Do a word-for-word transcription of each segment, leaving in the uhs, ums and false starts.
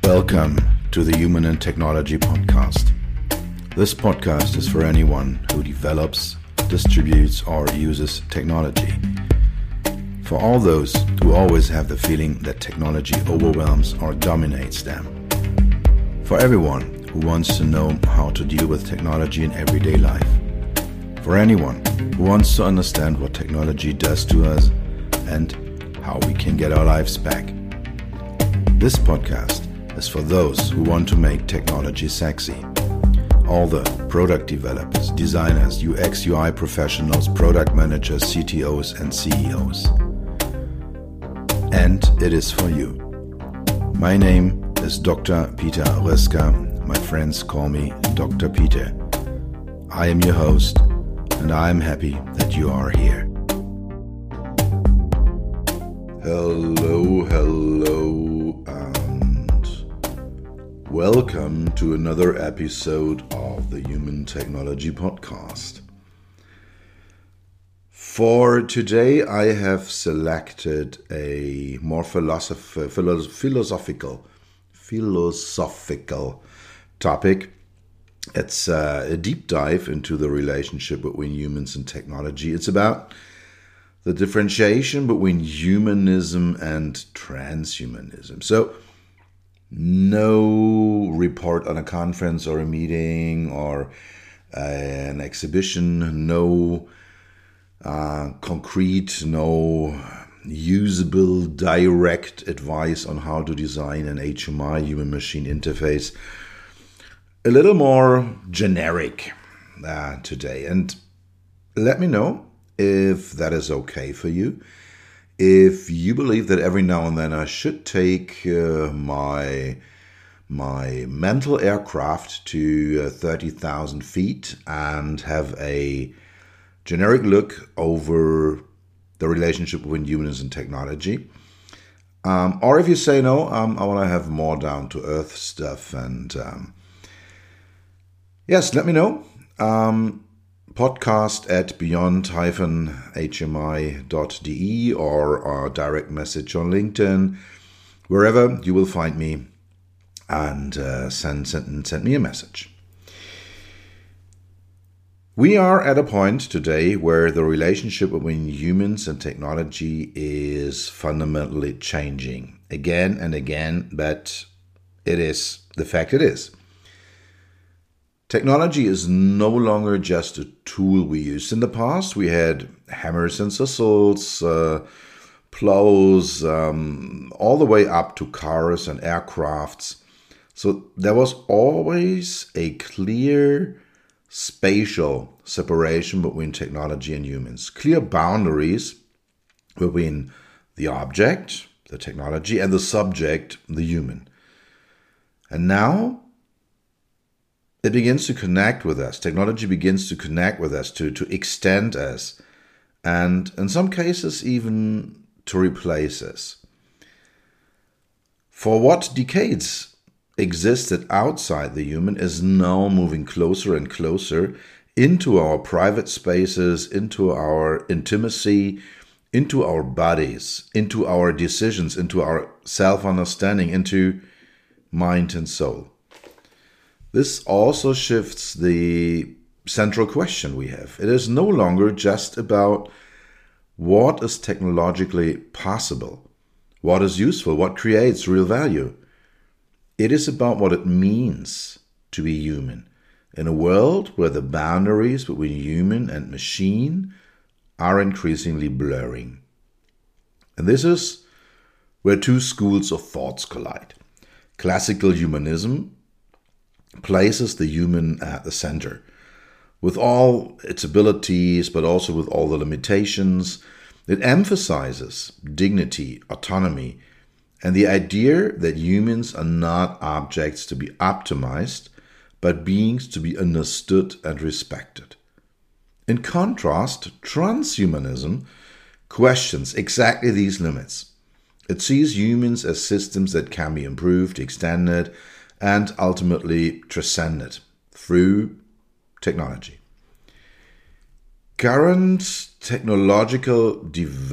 Welcome to the Human and Technology Podcast. This podcast is for anyone who develops, distributes, or uses technology. For all those who always have the feeling that technology overwhelms or dominates them. For everyone who wants to know how to deal with technology in everyday life. For anyone who wants to understand what technology does to us and how we can get our lives back. This podcast is for those who want to make technology sexy. All the product developers, designers, U X U I professionals, product managers, C T Os and C E Os. And it is for you. My name is Doctor Peter Röska. My friends call me Doctor Peter. I am your host, and I am happy that you are here. Hello, hello, and welcome to another episode of the Human Technology Podcast. For today, I have selected a more philosoph- philo- philosophical, philosophical topic. It's uh, a deep dive into the relationship between humans and technology. It's about the differentiation between humanism and transhumanism. So, no report on a conference or a meeting or uh, an exhibition, no uh, concrete, no usable direct advice on how to design an H M I, human-machine interface. A little more generic uh, today. And let me know if that is okay for you. If you believe that every now and then I should take uh, my my mental aircraft to uh, thirty thousand feet and have a generic look over the relationship between humans and technology. Um, or if you say no, um, I want to have more down-to-earth stuff. And um, yes, let me know. Um, podcast at beyond H M I dot D E or our direct message on LinkedIn, wherever you will find me, and uh, send, send, send me a message. We are at a point today where the relationship between humans and technology is fundamentally changing again and again, but it is the fact it is. Technology is no longer just a tool we used. In the past, we had hammers and sizzles, uh, plows, um, all the way up to cars and aircrafts. So there was always a clear spatial separation between technology and humans, clear boundaries between the object, the technology, and the subject, the human. And now it begins to connect with us. Technology begins to connect with us, to, to extend us, and in some cases even to replace us. For what decades existed outside the human is now moving closer and closer into our private spaces, into our intimacy, into our bodies, into our decisions, into our self-understanding, into mind and soul. This also shifts the central question we have. It is no longer just about what is technologically possible, what is useful, what creates real value. It is about what it means to be human in a world where the boundaries between human and machine are increasingly blurring. And this is where two schools of thoughts collide. Classical humanism places the human at the center, with all its abilities, but also with all the limitations. It emphasizes dignity, autonomy, and the idea that humans are not objects to be optimized, but beings to be understood and respected. In contrast, transhumanism questions exactly these limits. It sees humans as systems that can be improved, extended, and ultimately transcended through technology. Current technological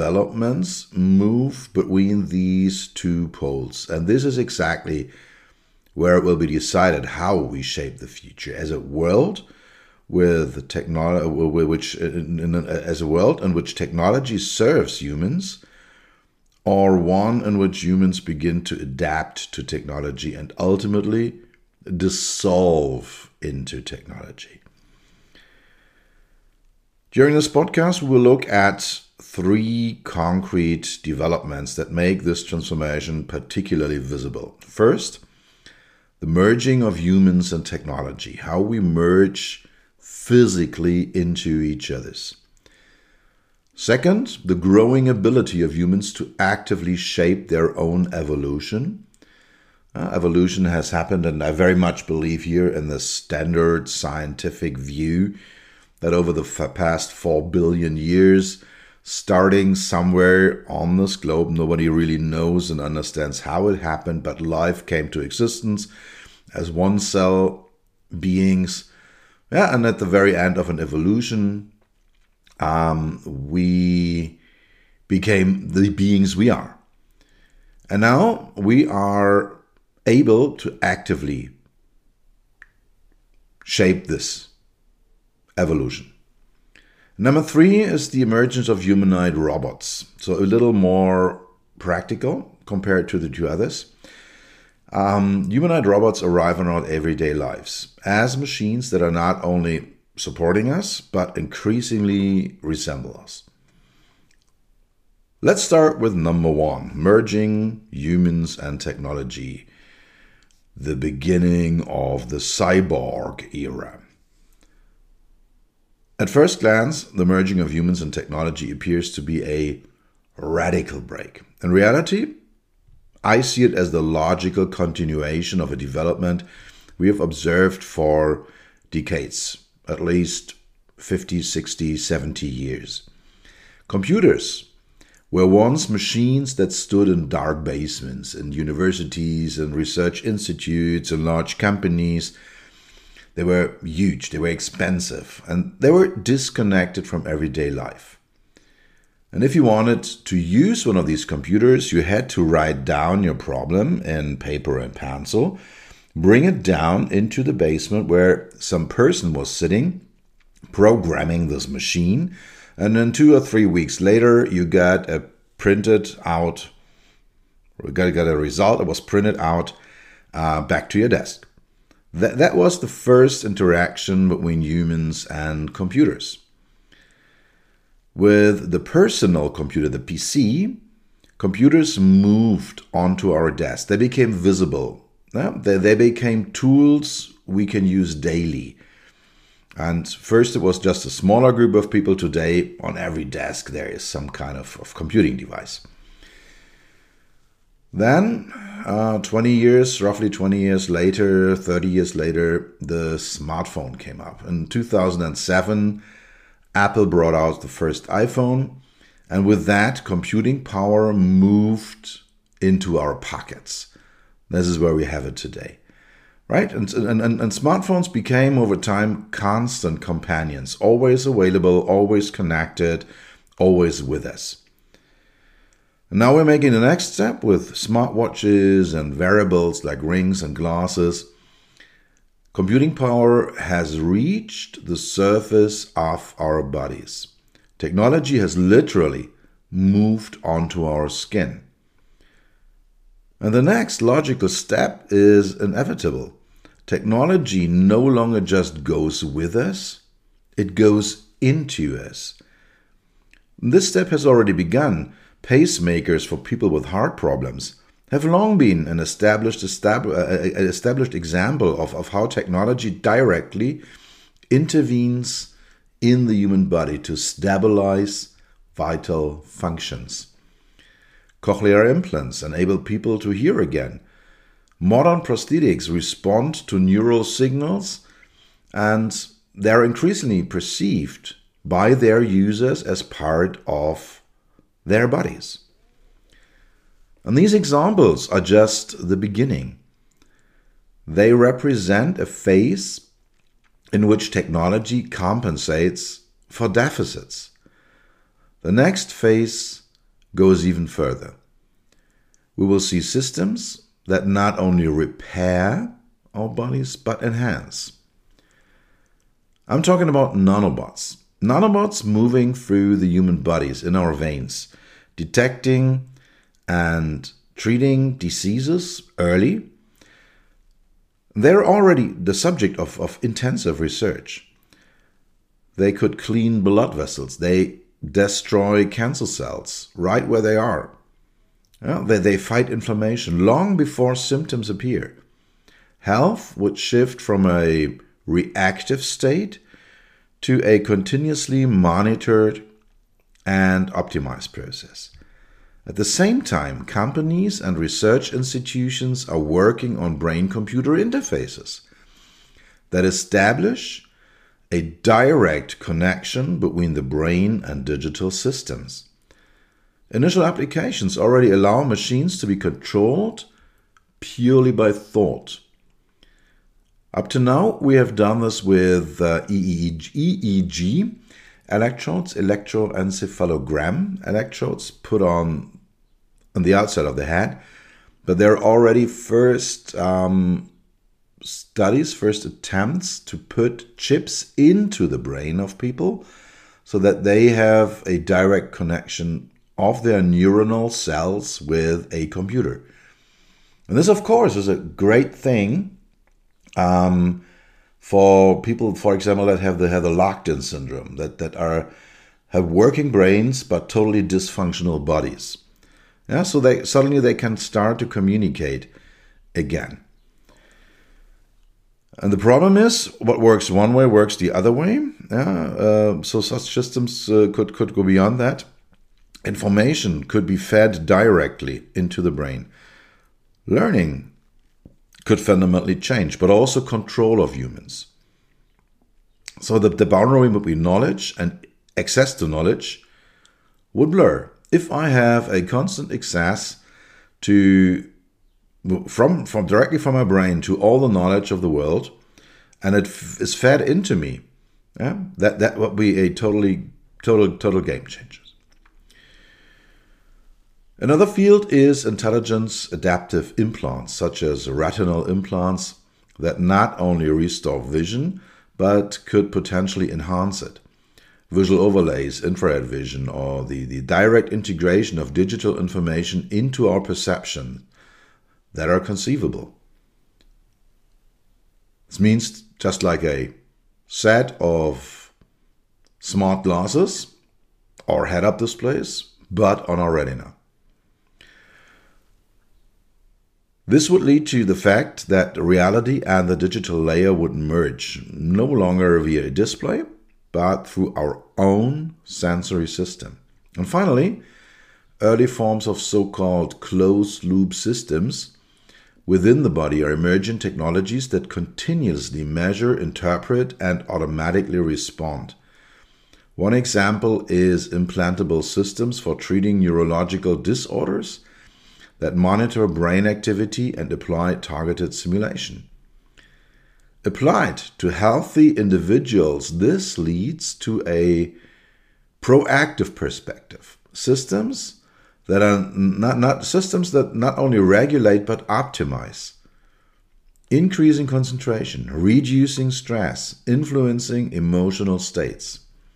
developments move between these two poles, and this is exactly where it will be decided how we shape the future as a world with technology, which in, in, as a world in which technology serves humans, or one in which humans begin to adapt to technology and ultimately dissolve into technology. During this podcast, we will look at three concrete developments that make this transformation particularly visible. First, the merging of humans and technology, how we merge physically into each other's. Second, the growing ability of humans to actively shape their own evolution. Uh, evolution has happened, and I very much believe here in the standard scientific view that over the f- past four billion years, starting somewhere on this globe, nobody really knows and understands how it happened, but life came to existence as one cell beings. Yeah, and at the very end of an evolution, um, we became the beings we are. And now we are able to actively shape this evolution. Number three is the emergence of humanoid robots. So a little more practical compared to the two others. Um, humanoid robots arrive in our everyday lives as machines that are not only supporting us, but increasingly resemble us. Let's start with number one, merging humans and technology, the beginning of the cyborg era. At first glance, the merging of humans and technology appears to be a radical break. In reality, I see it as the logical continuation of a development we have observed for decades, at least fifty, sixty, seventy years. Computers were once machines that stood in dark basements in universities and research institutes and large companies. They were huge, they were expensive, and they were disconnected from everyday life. And if you wanted to use one of these computers, you had to write down your problem in paper and pencil, bring it down into the basement where some person was sitting, programming this machine, and then two or three weeks later, you got a printed out, you got, got a result that was printed out uh, back to your desk. That, that was the first interaction between humans and computers. With the personal computer, the P C, computers moved onto our desk. They became visible. Yeah? They, they became tools we can use daily. And first it was just a smaller group of people. Today, on every desk, there is some kind of, of computing device. Then, uh, twenty years, roughly twenty years later, thirty years later, the smartphone came up. In two thousand seven, Apple brought out the first iPhone, and with that, computing power moved into our pockets. This is where we have it today, right? And, and, and, and smartphones became, over time, constant companions, always available, always connected, always with us. And now we're making the next step with smartwatches and wearables like rings and glasses. Computing power has reached the surface of our bodies. Technology has literally moved onto our skin. And the next logical step is inevitable. Technology no longer just goes with us, it goes into us. This step has already begun. Pacemakers for people with heart problems have long been an established, estab- uh, established example of, of how technology directly intervenes in the human body to stabilize vital functions. Cochlear implants enable people to hear again. Modern prosthetics respond to neural signals, and they're increasingly perceived by their users as part of their bodies. And these examples are just the beginning. They represent a phase in which technology compensates for deficits. The next phase goes even further. We will see systems that not only repair our bodies, but enhance. I'm talking about nanobots. Nanobots moving through the human bodies in our veins, detecting and treating diseases early. They're already the subject of, of intensive research. They could clean blood vessels. They destroy cancer cells right where they are. Well, they, they fight inflammation long before symptoms appear. Health would shift from a reactive state to a continuously monitored and optimized process. At the same time, companies and research institutions are working on brain-computer interfaces that establish a direct connection between the brain and digital systems. Initial applications already allow machines to be controlled purely by thought. Up to now, we have done this with uh, E E G electrodes, electroencephalogram electrodes put on, on the outside of the head. But there are already first um, studies, first attempts to put chips into the brain of people so that they have a direct connection of their neuronal cells with a computer. And this, of course, is a great thing um, for people, for example, that have the, have the locked-in syndrome, that, that are have working brains but totally dysfunctional bodies. Yeah, so they suddenly they can start to communicate again. And the problem is, what works one way works the other way. Yeah, uh, so such systems uh, could, could go beyond that. Information could be fed directly into the brain. Learning could fundamentally change, but also control of humans. So the, the boundary between knowledge and access to knowledge would blur. If I have a constant access to from from directly from my brain to all the knowledge of the world, and it f- is fed into me, yeah, that that would be a totally total total game changer. Another field is intelligence adaptive implants, such as retinal implants that not only restore vision, but could potentially enhance it. Visual overlays, infrared vision, or the, the direct integration of digital information into our perception that are conceivable. This means just like a set of smart glasses or head-up displays, but on our retina. This would lead to the fact that reality and the digital layer would merge, no longer via a display, but through our own sensory system. And finally, early forms of so-called closed-loop systems within the body are emerging technologies that continuously measure, interpret, and automatically respond. One example is implantable systems for treating neurological disorders that monitor brain activity and apply targeted simulation. Applied to healthy individuals, this leads to a proactive perspective. Systems that are not, not systems that not only regulate but optimize, increasing concentration, reducing stress, influencing emotional states.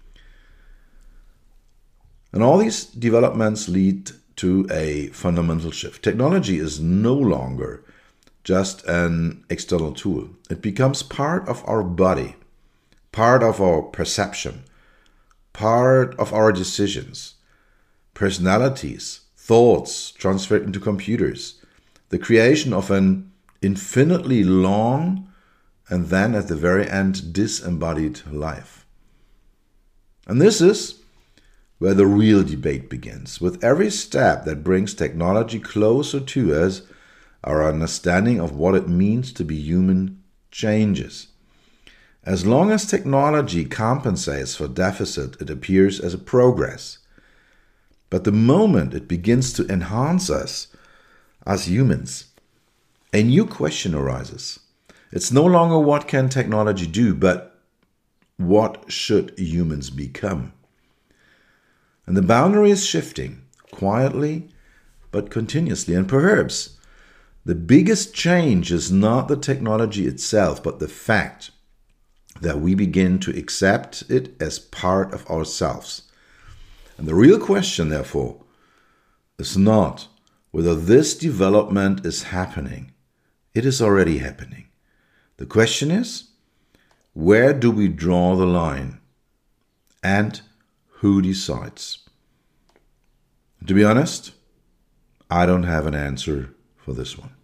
And all these developments lead to a fundamental shift. Technology is no longer just an external tool. It becomes part of our body, part of our perception, part of our decisions, personalities, thoughts transferred into computers, the creation of an infinitely long and then at the very end disembodied life. And this is where the real debate begins. With every step that brings technology closer to us, our understanding of what it means to be human changes. As long as technology compensates for deficit, it appears as a progress. But the moment it begins to enhance us as humans, a new question arises. It's no longer what can technology do, but what should humans become? And the boundary is shifting, quietly but continuously. And perhaps The biggest change is not the technology itself, but the fact that we begin to accept it as part of ourselves. And the real question, therefore, is not whether this development is happening. It is already happening. The question is, where do we draw the line? And who decides? To be honest, I don't have an answer for this one.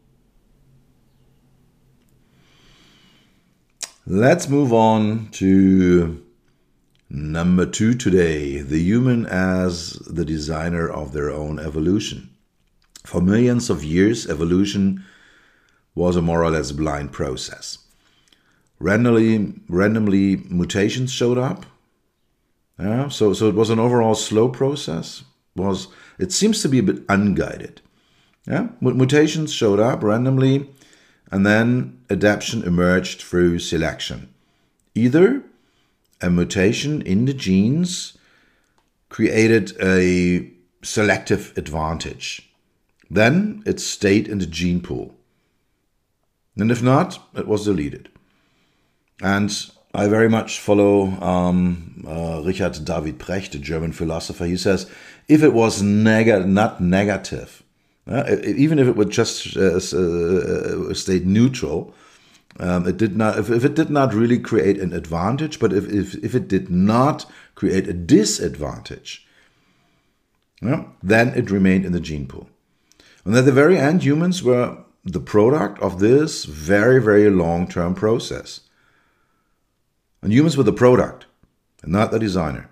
Let's move on to number two today, the human as the designer of their own evolution. For millions of years, evolution was a more or less blind process. Randomly, randomly mutations showed up. Yeah, so, so it was an overall slow process. Was it seems to be a bit unguided. Yeah, mutations showed up randomly, and then adaptation emerged through selection. Either a mutation in the genes created a selective advantage. Then it stayed in the gene pool. And if not, it was deleted. And I very much follow um, uh, Richard David Precht, a German philosopher. He says, if it was neg- not negative, uh, even if it would just uh, uh, stay neutral, um, it did not. If, if it did not really create an advantage, but if if, if it did not create a disadvantage, yeah, then it remained in the gene pool. And at the very end, humans were the product of this very, very long-term process. And humans were the product, and not the designer.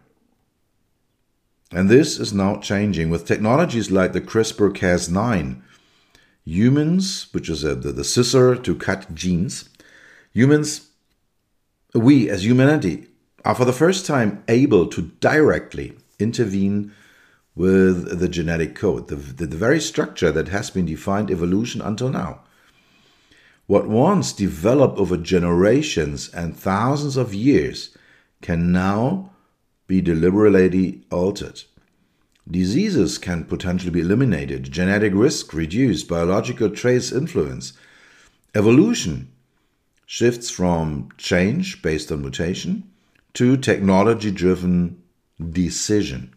And this is now changing with technologies like the CRISPR Cas nine. Humans, which is a, the, the scissor to cut genes, humans, we as humanity, are for the first time able to directly intervene with the genetic code, the, the, the very structure that has been defined evolution until now. What once developed over generations and thousands of years can now be deliberately altered. Diseases can potentially be eliminated, genetic risk reduced, biological trace influence. Evolution shifts from change based on mutation to technology-driven decision.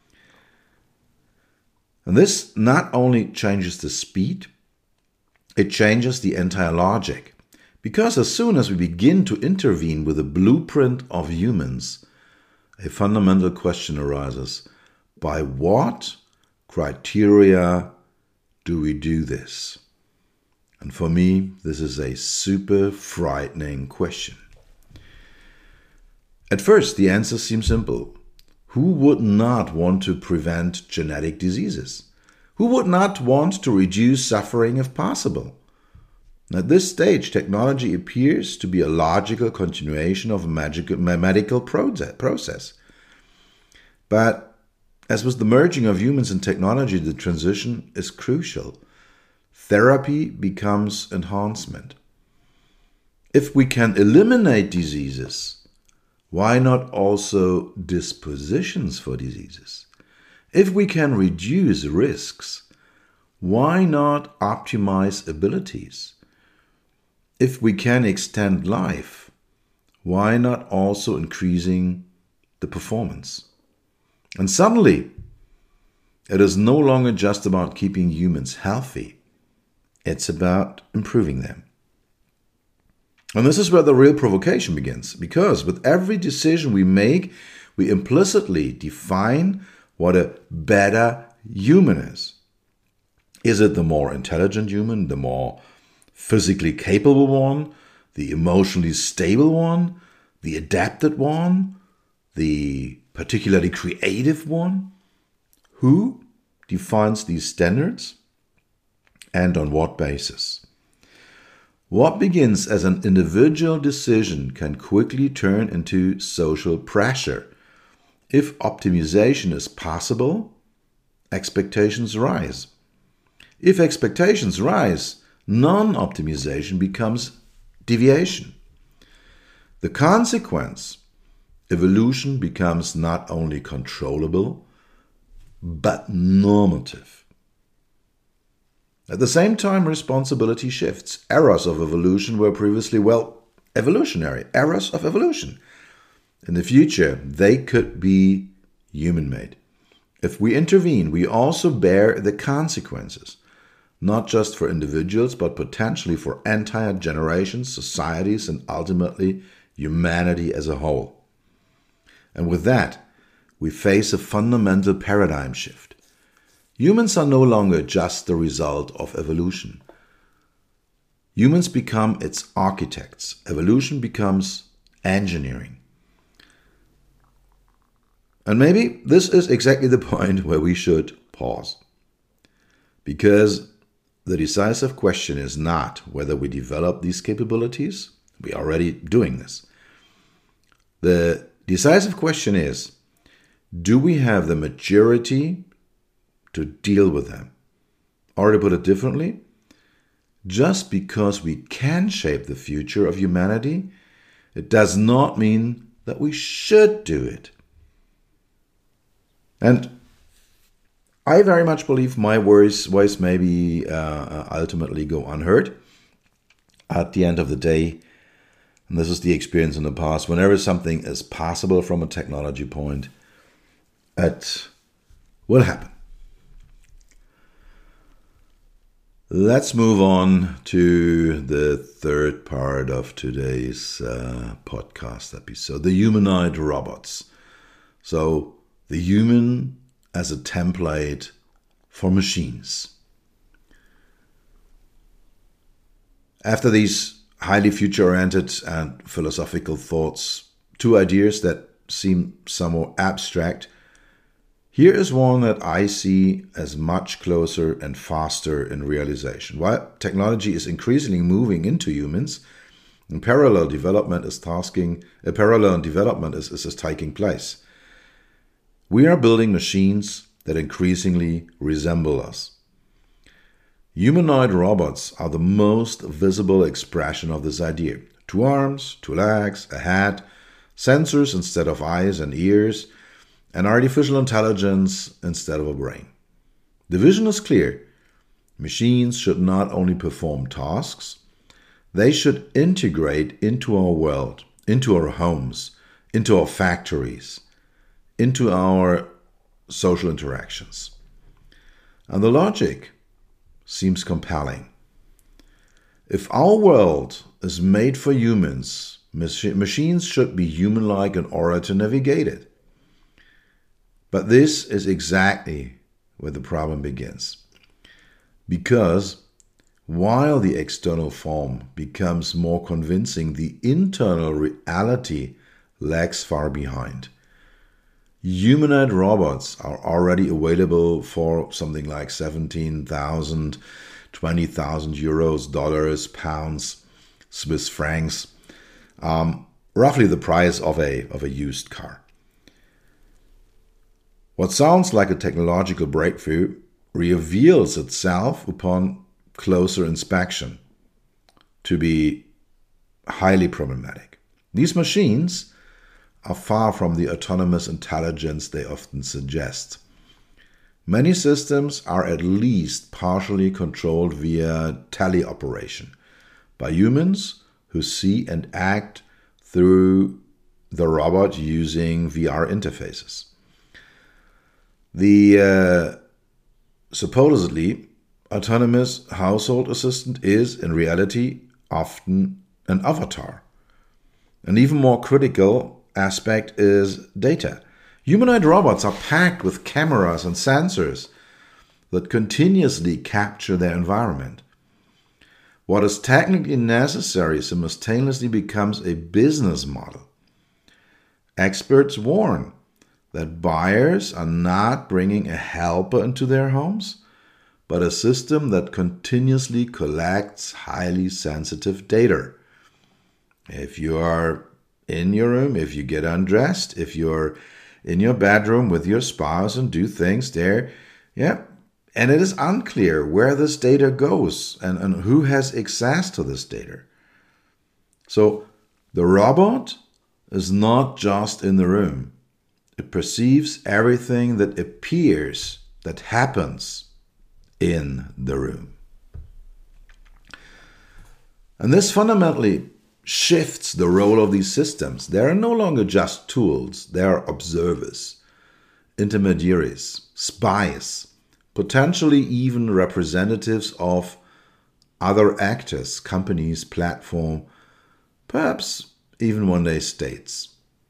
And this not only changes the speed, it changes the entire logic. Because as soon as we begin to intervene with the blueprint of humans, a fundamental question arises. By what criteria do we do this? And for me, this is a super frightening question. At first, the answer seems simple. Who would not want to prevent genetic diseases? Who would not want to reduce suffering if possible? At this stage, technology appears to be a logical continuation of a magical, medical process. But as with the merging of humans and technology, the transition is crucial. Therapy becomes enhancement. If we can eliminate diseases, why not also dispositions for diseases? If we can reduce risks, why not optimize abilities? If we can extend life, why not also increasing the performance? And suddenly, it is no longer just about keeping humans healthy. It's about improving them. And this is where the real provocation begins, because with every decision we make, we implicitly define what a better human is. Is it the more intelligent human, the more physically capable one, the emotionally stable one, the adapted one, the particularly creative one? Who defines these standards and on what basis? What begins as an individual decision can quickly turn into social pressure. If optimization is possible, expectations rise. If expectations rise, non-optimization becomes deviation. The consequence, evolution becomes not only controllable, but normative. At the same time, responsibility shifts. Errors of evolution were previously, well, evolutionary. Errors of evolution. In the future, they could be human-made. If we intervene, we also bear the consequences, not just for individuals, but potentially for entire generations, societies, and ultimately humanity as a whole. And with that, we face a fundamental paradigm shift. Humans are no longer just the result of evolution. Humans become its architects. Evolution becomes engineering. And maybe this is exactly the point where we should pause. Because the decisive question is not whether we develop these capabilities. We are already doing this. The decisive question is, do we have the maturity to deal with them? Or to put it differently, just because we can shape the future of humanity, it does not mean that we should do it. And I very much believe my voice, voice maybe uh, ultimately go unheard. At the end of the day, and this is the experience in the past, whenever something is possible from a technology point, it will happen. Let's move on to the third part of today's uh, podcast episode, the humanoid robots. So, the human as a template for machines. After these highly future-oriented and philosophical thoughts, two ideas that seem somewhat abstract, here is one that I see as much closer and faster in realization. While technology is increasingly moving into humans, and parallel development is tasking, a parallel development is, is, is taking place. We are building machines that increasingly resemble us. Humanoid robots are the most visible expression of this idea. Two arms, two legs, a head, sensors instead of eyes and ears, and artificial intelligence instead of a brain. The vision is clear. Machines should not only perform tasks, they should integrate into our world, into our homes, into our factories, into our social interactions. And the logic seems compelling. If our world is made for humans, mach- machines should be human-like in order to navigate it. But this is exactly where the problem begins. Because while the external form becomes more convincing, the internal reality lags far behind. Humanoid robots are already available for something like seventeen thousand, twenty thousand euros, dollars, pounds, Swiss francs, um, roughly the price of a, of a used car. What sounds like a technological breakthrough reveals itself upon closer inspection to be highly problematic. These machines are far from the autonomous intelligence they often suggest. Many systems are at least partially controlled via teleoperation by humans who see and act through the robot using V R interfaces. The uh, supposedly autonomous household assistant is, in reality, often an avatar. An even more critical aspect is data. Humanoid robots are packed with cameras and sensors that continuously capture their environment. What is technically necessary simultaneously becomes a business model. Experts warn that buyers are not bringing a helper into their homes, but a system that continuously collects highly sensitive data. If you are in your room, if you get undressed, if you're in your bedroom with your spouse and do things there, yeah, and it is unclear where this data goes and, and who has access to this data. So the robot is not just in the room. It perceives everything that appears, that happens in the room. And this fundamentally shifts the role of these systems. They are no longer just tools, they are observers, intermediaries, spies, potentially even representatives of other actors, companies, platform, perhaps even one day states.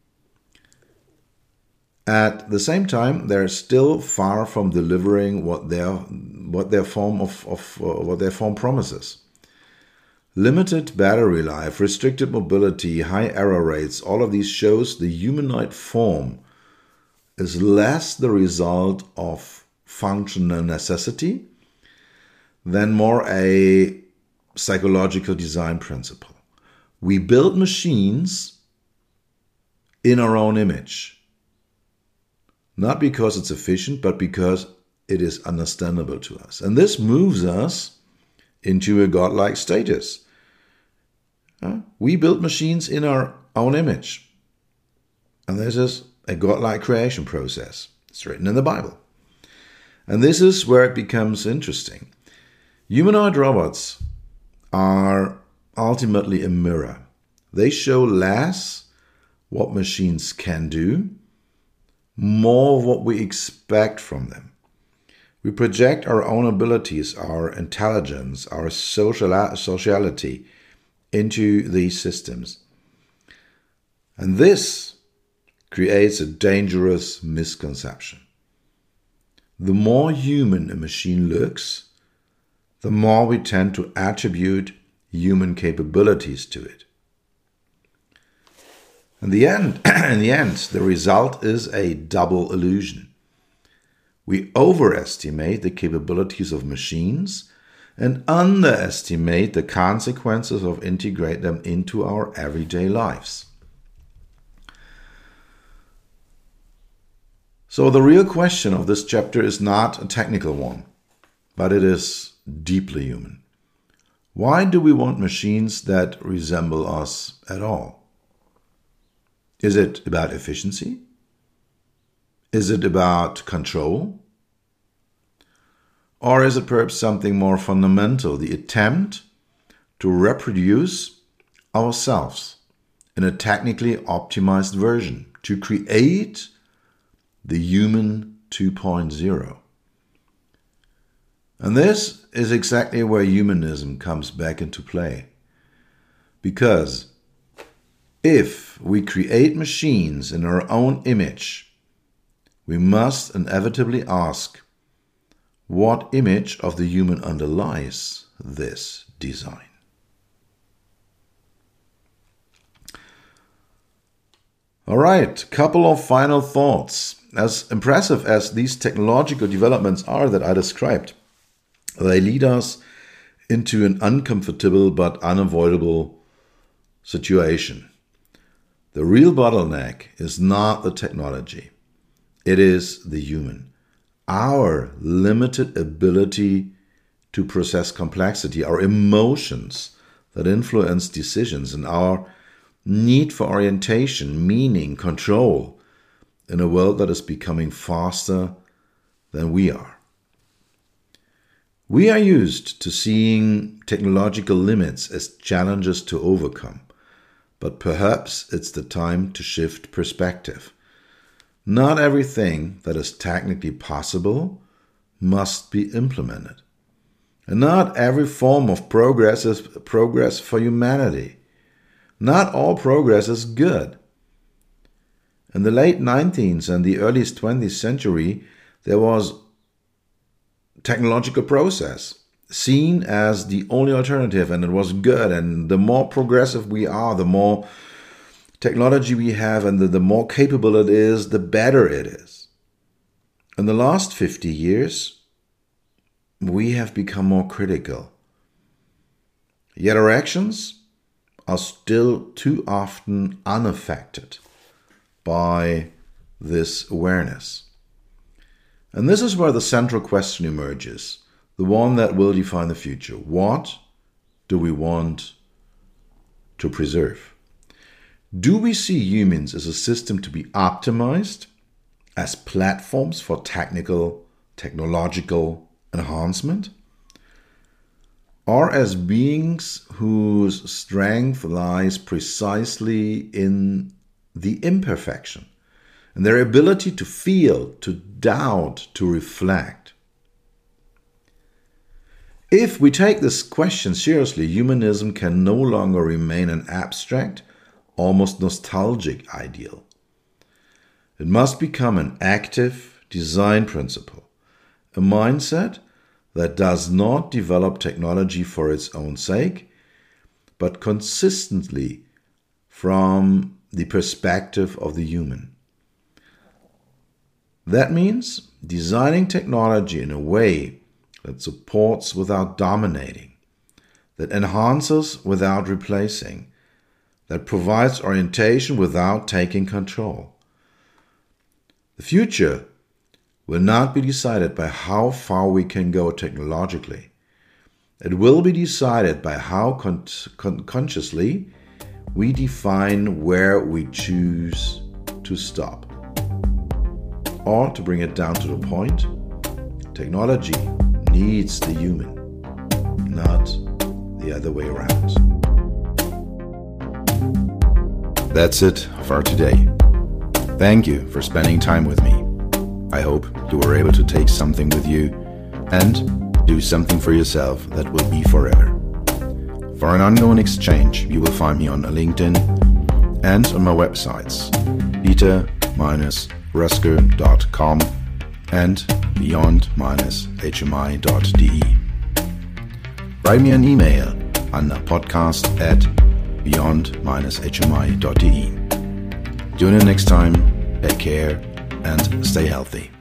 At the same time, they're still far from delivering what their what their form of, of uh, what their form promises. Limited battery life, restricted mobility, high error rates, all of these shows the humanoid form is less the result of functional necessity than more a psychological design principle. We build machines in our own image, not because it's efficient, but because it is understandable to us. And this moves us into a godlike status. Uh, we build machines in our own image. And this is a godlike creation process. It's written in the Bible. And this is where it becomes interesting. Humanoid robots are ultimately a mirror. They show less what machines can do, more what we expect from them. We project our own abilities, our intelligence, our social sociality into these systems. And this creates a dangerous misconception. The more human a machine looks, the more we tend to attribute human capabilities to it. In the end, in the end, the result is a double illusion. We overestimate the capabilities of machines and underestimate the consequences of integrating them into our everyday lives. So the real question of this chapter is not a technical one, but it is deeply human. Why do we want machines that resemble us at all? Is it about efficiency? Is it about control? Or is it perhaps something more fundamental, the attempt to reproduce ourselves in a technically optimized version, to create the human two point oh? And this is exactly where humanism comes back into play. Because if we create machines in our own image, we must inevitably ask, what image of the human underlies this design? All right, couple of final thoughts. As impressive as these technological developments are that I described, they lead us into an uncomfortable but unavoidable situation. The real bottleneck is not the technology. It is the human. Our limited ability to process complexity, our emotions that influence decisions, and our need for orientation, meaning, control in a world that is becoming faster than we are. We are used to seeing technological limits as challenges to overcome, but perhaps it's the time to shift perspective. Not everything that is technically possible must be implemented. And not every form of progress is progress for humanity. Not all progress is good. In the late nineteenth and the early twentieth century, there was technological process seen as the only alternative, and it was good. And the more progressive we are, the more technology we have, and the, the more capable it is, the better it is. In the last fifty years, we have become more critical. Yet our actions are still too often unaffected by this awareness. And this is where the central question emerges, the one that will define the future. What do we want to preserve? Do we see humans as a system to be optimized, as platforms for technical, technological enhancement? or as beings whose strength lies precisely in the imperfection, in their ability to feel, to doubt, to reflect. If we take this question seriously, humanism can no longer remain an abstract, almost nostalgic ideal. It must become an active design principle, a mindset that does not develop technology for its own sake, but consistently from the perspective of the human. That means designing technology in a way that supports without dominating, that enhances without replacing, that provides orientation without taking control. The future will not be decided by how far we can go technologically. It will be decided by how con- con- consciously we define where we choose to stop. Or, to bring it down to the point, technology needs the human, not the other way around. That's it for today. Thank you for spending time with me. I hope you were able to take something with you and do something for yourself that will be forever. For an ongoing exchange, you will find me on LinkedIn and on my websites peter dash röske dot com and beyond dash h m i dot d e. Write me an email on podcast at beyond dash h m i dot d e. Tune in next time, take care, and stay healthy.